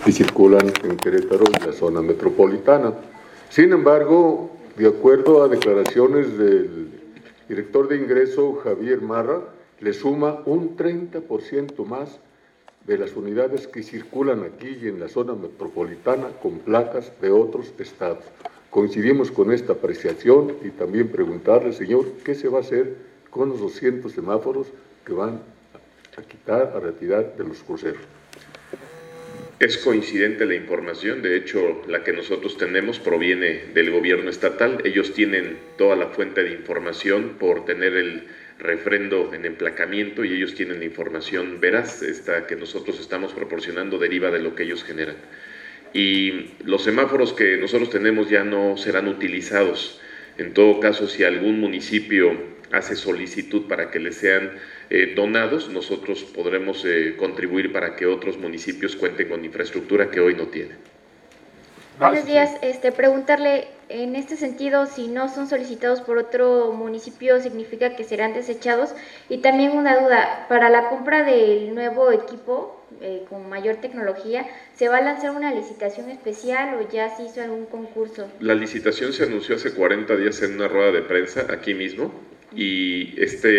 que circulan en Querétaro y la zona metropolitana. Sin embargo, de acuerdo a declaraciones del director de ingreso, Javier Marra, le suma un 30% más de las unidades que circulan aquí y en la zona metropolitana con placas de otros estados. Coincidimos con esta apreciación y también preguntarle, señor, ¿qué se va a hacer con los 200 semáforos que van a quitar, a retirar de los cruceros? Es coincidente la información, de hecho la que nosotros tenemos proviene del gobierno estatal. Ellos tienen toda la fuente de información por tener el refrendo en emplacamiento y ellos tienen la información veraz. Esta que nosotros estamos proporcionando deriva de lo que ellos generan. Y los semáforos que nosotros tenemos ya no serán utilizados. En todo caso, si algún municipio hace solicitud para que les sean donados, nosotros podremos contribuir para que otros municipios cuenten con infraestructura que hoy no tienen. Buenos días, preguntarle en este sentido, si no son solicitados por otro municipio, ¿significa que serán desechados? Y también una duda, para la compra del nuevo equipo con mayor tecnología, ¿se va a lanzar una licitación especial o ya se hizo algún concurso? La licitación se anunció hace 40 días en una rueda de prensa aquí mismo y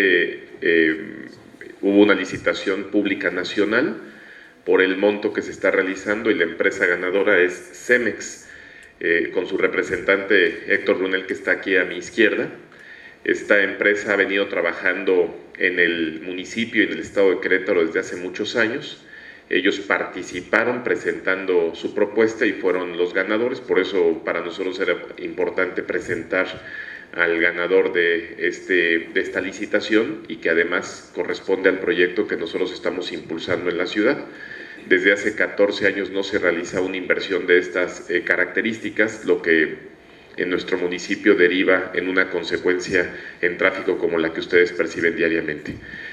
hubo una licitación pública nacional por el monto que se está realizando y la empresa ganadora es Cemex, con su representante Héctor Brunel, que está aquí a mi izquierda. Esta empresa ha venido trabajando en el municipio y en el estado de Querétaro desde hace muchos años. Ellos participaron presentando su propuesta y fueron los ganadores, por eso para nosotros era importante presentar al ganador de esta licitación y que además corresponde al proyecto que nosotros estamos impulsando en la ciudad. Desde hace 14 años no se realiza una inversión de estas características, lo que en nuestro municipio deriva en una consecuencia en tráfico como la que ustedes perciben diariamente.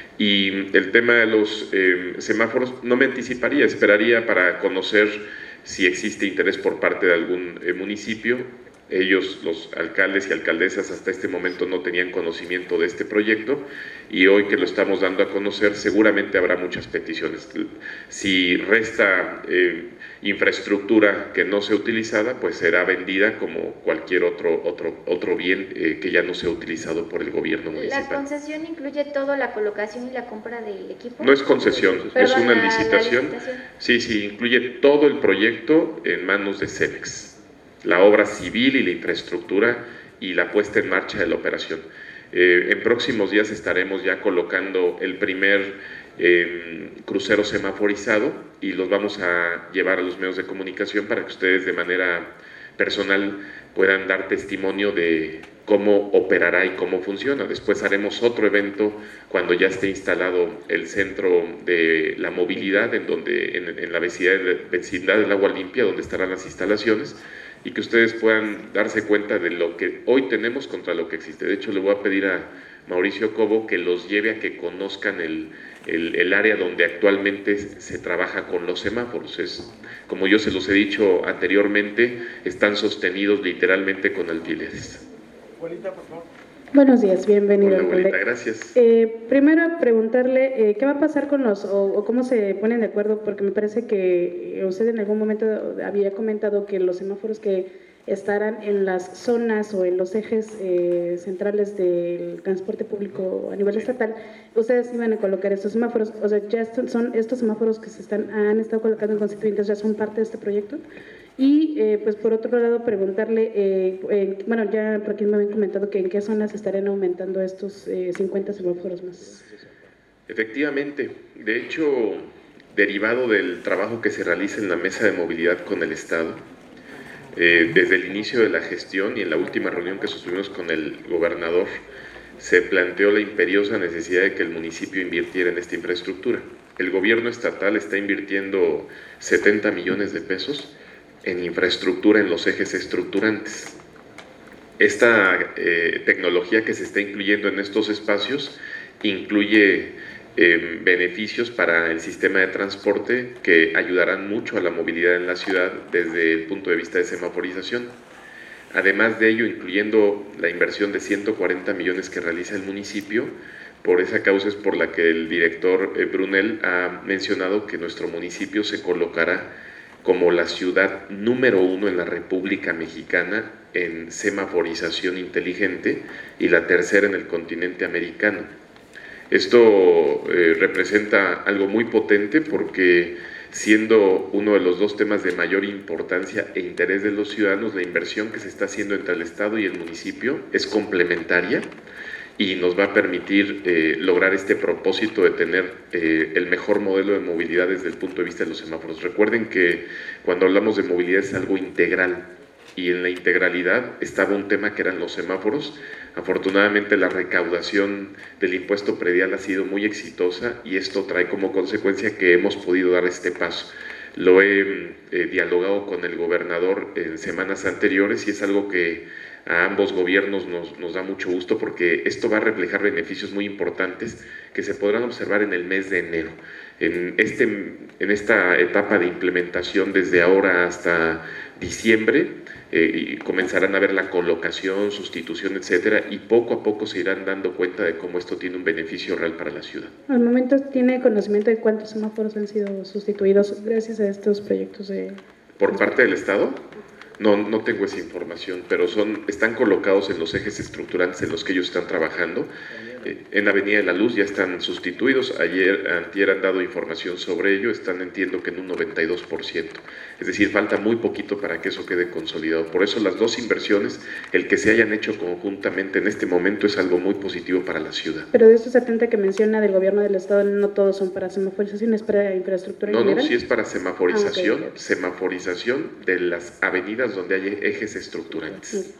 Y el tema de los semáforos no me anticiparía, esperaría para conocer si existe interés por parte de algún municipio. Ellos, los alcaldes y alcaldesas, hasta este momento no tenían conocimiento de este proyecto y hoy que lo estamos dando a conocer seguramente habrá muchas peticiones. Si resta infraestructura que no sea utilizada, pues será vendida como cualquier otro bien que ya no sea utilizado por el gobierno municipal. ¿La concesión incluye todo, la colocación y la compra del equipo? No es concesión, es una licitación. Sí, incluye todo el proyecto en manos de Cemex. La obra civil y la infraestructura y la puesta en marcha de la operación. En próximos días estaremos ya colocando el primer crucero semaforizado y los vamos a llevar a los medios de comunicación para que ustedes de manera personal puedan dar testimonio de cómo operará y cómo funciona. Después haremos otro evento cuando ya esté instalado el centro de la movilidad en la vecindad del Agua Limpia, donde estarán las instalaciones, y que ustedes puedan darse cuenta de lo que hoy tenemos contra lo que existe. De hecho, le voy a pedir a Mauricio Cobo que los lleve a que conozcan el área donde actualmente se trabaja con los semáforos. Como yo se los he dicho anteriormente, están sostenidos literalmente con alfileres. Abuelita, por favor. Buenos días, bienvenido. Hola, abuelita, gracias. Primero preguntarle qué va a pasar con o cómo se ponen de acuerdo, porque me parece que usted en algún momento había comentado que los semáforos que estarán en las zonas o en los ejes centrales del transporte público a nivel estatal, ustedes iban a colocar estos semáforos. O sea, ya son estos semáforos que han estado colocando en Constituyentes, ya son parte de este proyecto. Y pues por otro lado preguntarle, bueno, ya por aquí me habían comentado que en qué zonas estarían aumentando estos 50 semáforos más. Efectivamente, de hecho, derivado del trabajo que se realiza en la mesa de movilidad con el Estado, desde el inicio de la gestión y en la última reunión que sostuvimos con el gobernador, se planteó la imperiosa necesidad de que el municipio invirtiera en esta infraestructura. El gobierno estatal está invirtiendo 70 millones de pesos en infraestructura en los ejes estructurantes. Esta tecnología que se está incluyendo en estos espacios incluye beneficios para el sistema de transporte que ayudarán mucho a la movilidad en la ciudad desde el punto de vista de semaforización. Además de ello, incluyendo la inversión de 140 millones que realiza el municipio, por esa causa es por la que el director Brunel ha mencionado que nuestro municipio se colocará como la ciudad número 1 en la República Mexicana en semaforización inteligente y la tercera en el continente americano. Esto representa algo muy potente porque, siendo uno de los dos temas de mayor importancia e interés de los ciudadanos, la inversión que se está haciendo entre el Estado y el municipio es complementaria y nos va a permitir lograr este propósito de tener el mejor modelo de movilidad desde el punto de vista de los semáforos. Recuerden que cuando hablamos de movilidad es algo integral, y en la integralidad estaba un tema que eran los semáforos. Afortunadamente la recaudación del impuesto predial ha sido muy exitosa y esto trae como consecuencia que hemos podido dar este paso. Lo he dialogado con el gobernador en semanas anteriores y es algo que a ambos gobiernos nos da mucho gusto, porque esto va a reflejar beneficios muy importantes que se podrán observar en el mes de enero. En esta etapa de implementación, desde ahora hasta diciembre, y comenzarán a ver la colocación, sustitución, etcétera, y poco a poco se irán dando cuenta de cómo esto tiene un beneficio real para la ciudad. ¿Al momento tiene conocimiento de cuántos semáforos han sido sustituidos gracias a estos proyectos de... ¿Por parte del Estado? No tengo esa información, pero están colocados en los ejes estructurantes en los que ellos están trabajando. En la Avenida de la Luz ya están sustituidos. Antier han dado información sobre ello, entiendo que en un 92%. Es decir, falta muy poquito para que eso quede consolidado. Por eso las dos inversiones, el que se hayan hecho conjuntamente en este momento, es algo muy positivo para la ciudad. Pero de estos 70 que menciona del gobierno del Estado, no todos son para semaforización, es para infraestructura en general. No, sí es para semaforización, okay. Semaforización de las avenidas donde hay ejes estructurantes.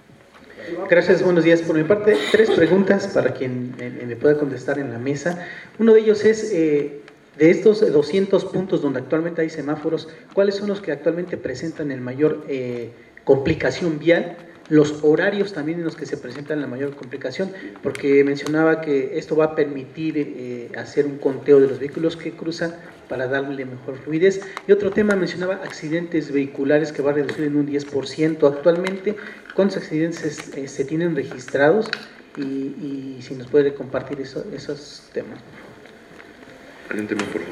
Gracias, buenos días. Por mi parte, 3 preguntas para quien me pueda contestar en la mesa. Uno de ellos es, de estos 200 puntos donde actualmente hay semáforos, ¿cuáles son los que actualmente presentan el mayor complicación vial? Los horarios también en los que se presentan la mayor complicación, porque mencionaba que esto va a permitir hacer un conteo de los vehículos que cruzan para darle mejor fluidez. Y otro tema, mencionaba accidentes vehiculares, que va a reducir en un 10% actualmente. ¿Cuántos accidentes se tienen registrados? Y si nos puede compartir esos temas. Adelante, por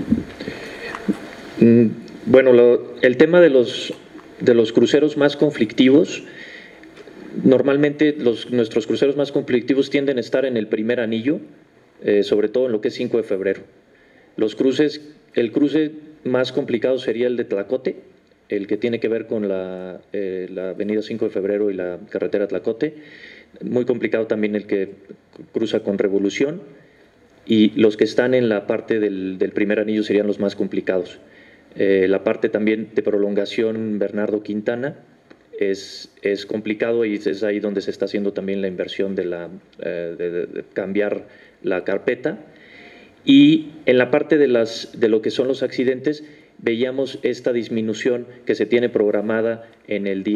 favor. Bueno, el tema de los cruceros más conflictivos, normalmente nuestros cruceros más conflictivos tienden a estar en el primer anillo, sobre todo en lo que es 5 de febrero. El cruce más complicado sería el de Tlacote, el que tiene que ver con la avenida 5 de febrero y la carretera Tlacote. Muy complicado también el que cruza con Revolución, y los que están en la parte del primer anillo serían los más complicados. La parte también de prolongación Bernardo Quintana es complicado, y es ahí donde se está haciendo también la inversión de cambiar la carpeta. Y en la parte de lo que son los accidentes, veíamos esta disminución que se tiene programada en el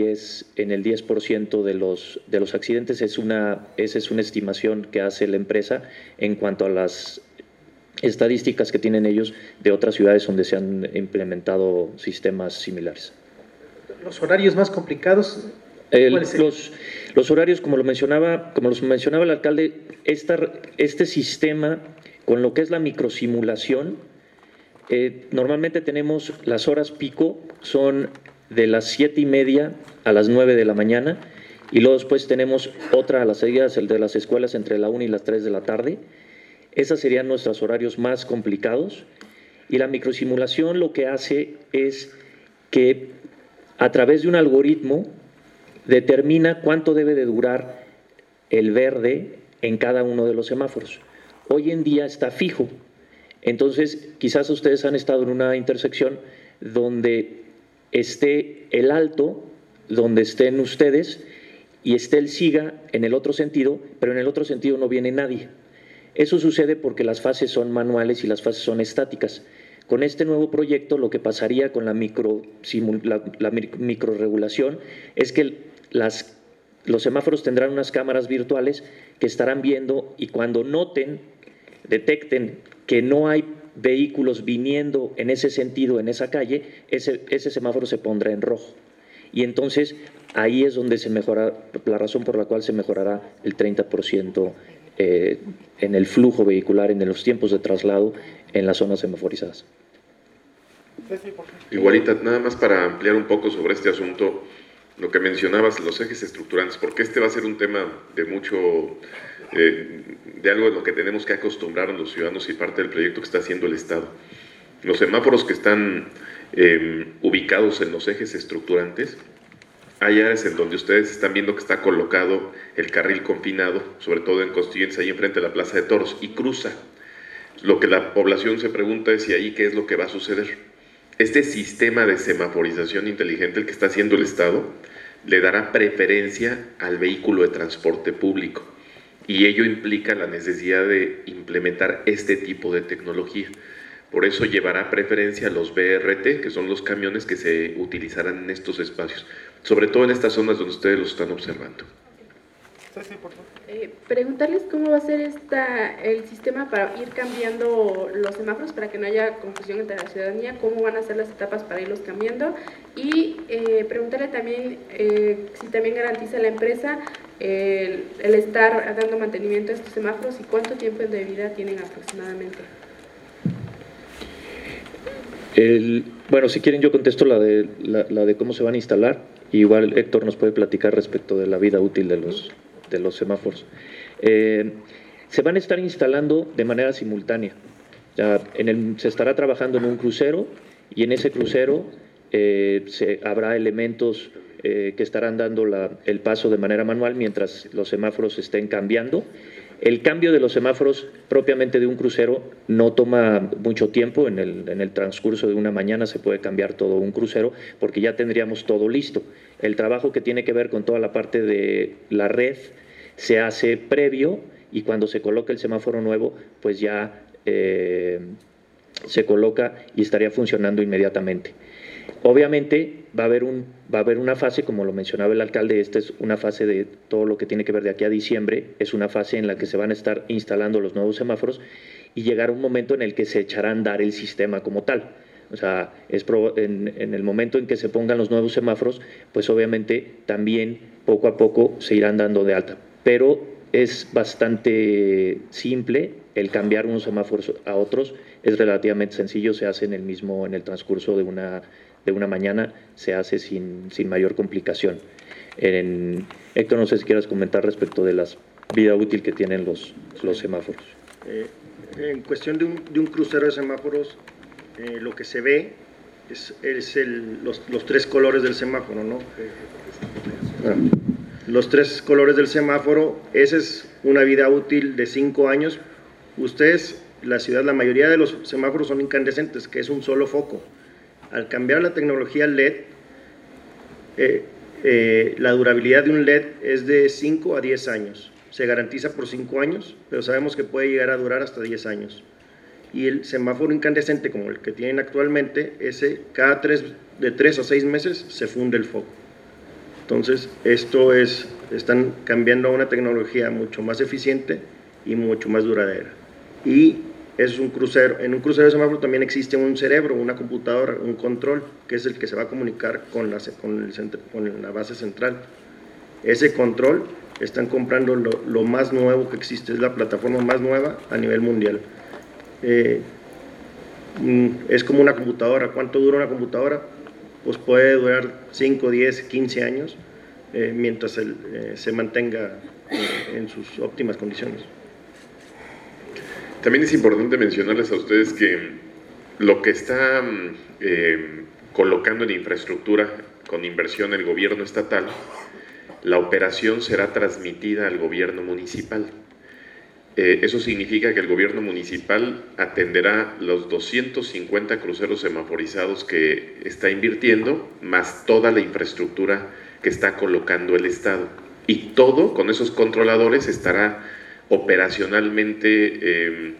10% de los accidentes. Esa es una estimación que hace la empresa en cuanto a las estadísticas que tienen ellos de otras ciudades donde se han implementado sistemas similares. ¿Los horarios más complicados? Los horarios, como los mencionaba el alcalde, este sistema, con lo que es la microsimulación, normalmente tenemos las horas pico, son de las 7:30 a las 9 de la mañana, y luego después tenemos otra a las salidas de las escuelas entre la 1 y las 3 de la tarde. Esos serían nuestros horarios más complicados, y la microsimulación lo que hace es que a través de un algoritmo determina cuánto debe de durar el verde en cada uno de los semáforos. Hoy en día está fijo, entonces quizás ustedes han estado en una intersección donde esté el alto, donde estén ustedes, y esté el SIGA en el otro sentido, pero en el otro sentido no viene nadie. Eso sucede porque las fases son manuales y las fases son estáticas. Con este nuevo proyecto, lo que pasaría con la microregulación es que los semáforos tendrán unas cámaras virtuales que estarán viendo, y cuando detecten que no hay vehículos viniendo en ese sentido, en esa calle, ese semáforo se pondrá en rojo. Y entonces ahí es donde se mejora, la razón por la cual se mejorará el 30% en el flujo vehicular, en los tiempos de traslado en las zonas semaforizadas. Igualita, nada más para ampliar un poco sobre este asunto, lo que mencionabas, los ejes estructurantes, porque este va a ser un tema de mucho, de algo en lo que tenemos que acostumbrar a los ciudadanos y parte del proyecto que está haciendo el Estado. Los semáforos que están ubicados en los ejes estructurantes, hay áreas en donde ustedes están viendo que está colocado el carril confinado, sobre todo en Constituyentes, ahí enfrente de la Plaza de Toros, y cruza. Lo que la población se pregunta es, ¿y ahí qué es lo que va a suceder? Este sistema de semaforización inteligente, el que está haciendo el Estado, le dará preferencia al vehículo de transporte público, y ello implica la necesidad de implementar este tipo de tecnología. Por eso llevará preferencia a los BRT, que son los camiones que se utilizarán en estos espacios, sobre todo en estas zonas donde ustedes los están observando. Preguntarles cómo va a ser el sistema para ir cambiando los semáforos para que no haya confusión entre la ciudadanía, cómo van a ser las etapas para irlos cambiando, y preguntarle también si también garantiza la empresa el estar dando mantenimiento a estos semáforos y cuánto tiempo de vida tienen aproximadamente. Bueno, si quieren yo contesto la de cómo se van a instalar, y igual Héctor nos puede platicar respecto de la vida útil de los semáforos. Se van a estar instalando de manera simultánea. Se estará trabajando en un crucero, y en ese crucero habrá elementos que estarán dando el paso de manera manual mientras los semáforos estén cambiando. El cambio de los semáforos propiamente de un crucero no toma mucho tiempo, en el transcurso de una mañana se puede cambiar todo un crucero porque ya tendríamos todo listo. El trabajo que tiene que ver con toda la parte de la red se hace previo, y cuando se coloca el semáforo nuevo, pues ya se coloca y estaría funcionando inmediatamente. Obviamente va a haber una fase, como lo mencionaba el alcalde, esta es una fase de todo lo que tiene que ver de aquí a diciembre, es una fase en la que se van a estar instalando los nuevos semáforos y llegará un momento en el que se echará a andar el sistema como tal. O sea, en el momento en que se pongan los nuevos semáforos, pues obviamente también poco a poco se irán dando de alta. Pero es bastante simple el cambiar unos semáforos a otros, es relativamente sencillo, se hace en el transcurso de una mañana, se hace sin mayor complicación. Héctor, no sé si quieras comentar respecto de la vida útil que tienen los semáforos. En cuestión de un crucero de semáforos, lo que se ve es los tres colores del semáforo, ¿no? Los tres colores del semáforo, esa es una vida útil de 5 años. Ustedes, la ciudad, la mayoría de los semáforos son incandescentes, que es un solo foco. Al cambiar la tecnología LED, la durabilidad de un LED es de 5 a 10 años. Se garantiza por 5 años, pero sabemos que puede llegar a durar hasta 10 años. Y el semáforo incandescente, como el que tienen actualmente, de 3 a 6 meses se funde el foco. Entonces, están cambiando a una tecnología mucho más eficiente y mucho más duradera. Y es un crucero. En un crucero de semáforo también existe un cerebro, una computadora, un control, que es el que se va a comunicar con la base central. Ese control están comprando lo más nuevo que existe, es la plataforma más nueva a nivel mundial. Es como una computadora. ¿Cuánto dura una computadora? Pues puede durar 5, 10, 15 años mientras se mantenga en sus óptimas condiciones. También es importante mencionarles a ustedes que lo que está colocando en infraestructura con inversión el gobierno estatal, la operación será transmitida al gobierno municipal. Eso significa que el gobierno municipal atenderá los 250 cruceros semaforizados que está invirtiendo, más toda la infraestructura que está colocando el Estado. Y todo, con esos controladores, estará operacionalmente,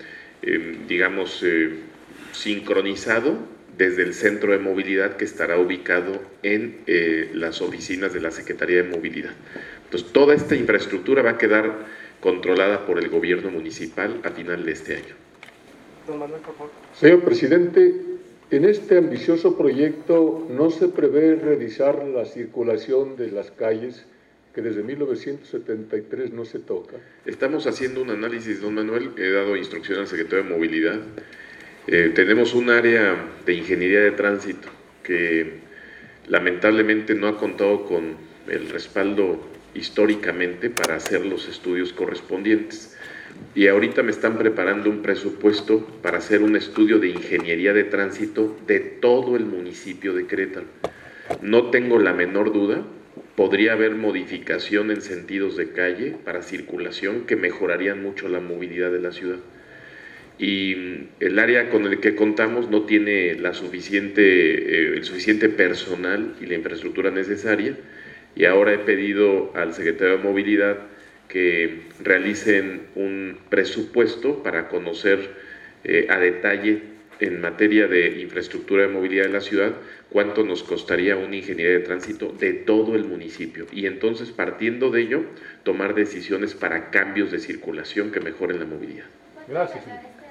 sincronizado desde el centro de movilidad que estará ubicado en las oficinas de la Secretaría de Movilidad. Entonces, toda esta infraestructura va a quedar controlada por el gobierno municipal a final de este año. Don Manuel, por favor. Señor presidente, en este ambicioso proyecto no se prevé revisar la circulación de las calles que desde 1973 no se toca. Estamos haciendo un análisis, don Manuel, he dado instrucción al secretario de Movilidad Tenemos un área de ingeniería de tránsito que lamentablemente no ha contado con el respaldo históricamente para hacer los estudios correspondientes. Y ahorita me están preparando un presupuesto para hacer un estudio de ingeniería de tránsito de todo el municipio de Querétaro. No tengo la menor duda, podría haber modificación en sentidos de calle para circulación que mejorarían mucho la movilidad de la ciudad. Y el área con el que contamos no tiene el suficiente personal y la infraestructura necesaria, y ahora he pedido al secretario de Movilidad que realicen un presupuesto para conocer a detalle en materia de infraestructura de movilidad de la ciudad cuánto nos costaría una ingeniería de tránsito de todo el municipio, y entonces partiendo de ello tomar decisiones para cambios de circulación que mejoren la movilidad. Gracias.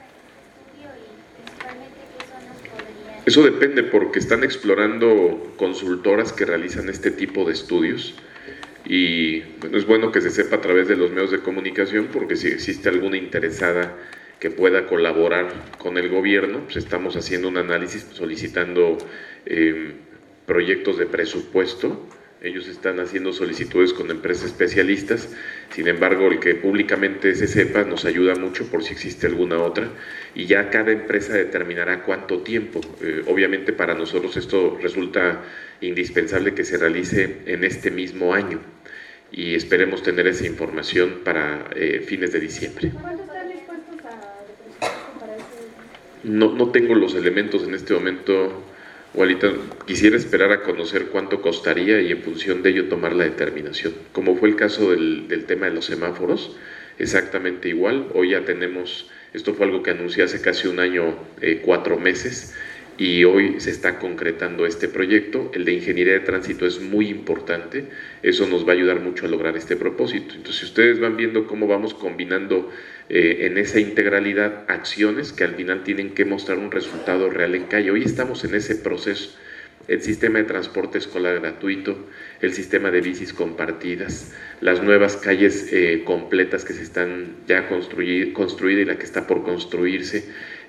Eso depende, porque están explorando consultoras que realizan este tipo de estudios, y bueno, es bueno que se sepa a través de los medios de comunicación, porque si existe alguna interesada que pueda colaborar con el gobierno, pues estamos haciendo un análisis solicitando proyectos de presupuesto. Ellos están haciendo solicitudes con empresas especialistas. Sin embargo, el que públicamente se sepa nos ayuda mucho por si existe alguna otra, y ya cada empresa determinará cuánto tiempo. Obviamente para nosotros esto resulta indispensable que se realice en este mismo año, y esperemos tener esa información para fines de diciembre. ¿Cuánto están dispuestos a presupuesto para ese? No tengo los elementos en este momento, Walita. Quisiera esperar a conocer cuánto costaría y en función de ello tomar la determinación. Como fue el caso del tema de los semáforos, exactamente igual. Hoy ya tenemos, esto fue algo que anuncié hace casi un año, 4 meses, y hoy se está concretando este proyecto. El de ingeniería de tránsito es muy importante, eso nos va a ayudar mucho a lograr este propósito. Entonces, si ustedes van viendo cómo vamos combinando en esa integralidad acciones que al final tienen que mostrar un resultado real en calle. Hoy estamos en ese proceso. El sistema de transporte escolar gratuito, el sistema de bicis compartidas, las nuevas calles completas que se están ya construidas y la que está por construirse,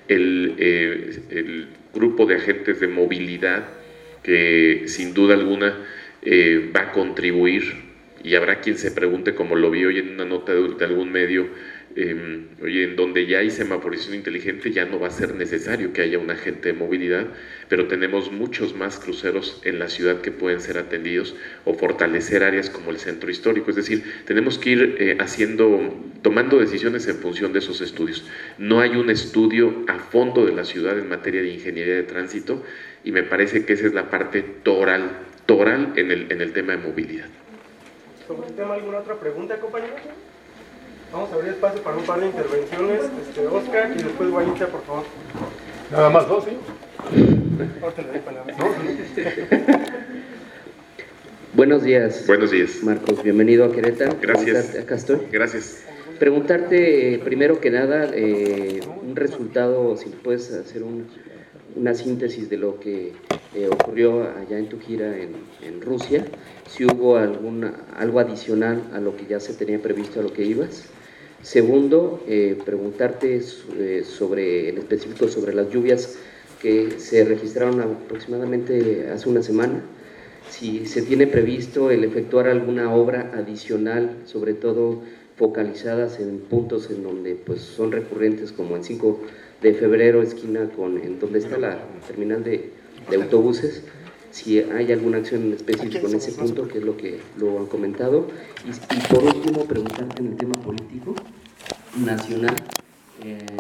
el grupo de agentes de movilidad que sin duda alguna va a contribuir, y habrá quien se pregunte, como lo vi hoy en una nota de algún medio, oye, en donde ya hay semaforización inteligente ya no va a ser necesario que haya un agente de movilidad, pero tenemos muchos más cruceros en la ciudad que pueden ser atendidos, o fortalecer áreas como el centro histórico. Es decir, tenemos que ir tomando decisiones en función de esos estudios. No hay un estudio a fondo de la ciudad en materia de ingeniería de tránsito, y me parece que esa es la parte toral en el tema de movilidad. ¿Sobre el tema alguna otra pregunta, compañeros? Vamos a abrir espacio para un par de intervenciones. Oscar y después Guayita, por favor. Nada más 2, ¿sí? Ahorita le doy palabra. Buenos días. Buenos días. Marcos, bienvenido a Querétaro. Gracias. Acá estoy. Gracias. Preguntarte, primero que nada, un resultado, si puedes hacer una síntesis de lo que ocurrió allá en tu gira en Rusia, si hubo algo adicional a lo que ya se tenía previsto, a lo que ibas. Segundo, preguntarte en específico sobre las lluvias que se registraron aproximadamente hace una semana, si se tiene previsto el efectuar alguna obra adicional, sobre todo focalizadas en puntos en donde pues son recurrentes, como en 5 de febrero, esquina en donde está la terminal de autobuses, si hay alguna acción en específico en ese punto, que es lo que lo han comentado. Y por último, preguntarte en el tema político nacional,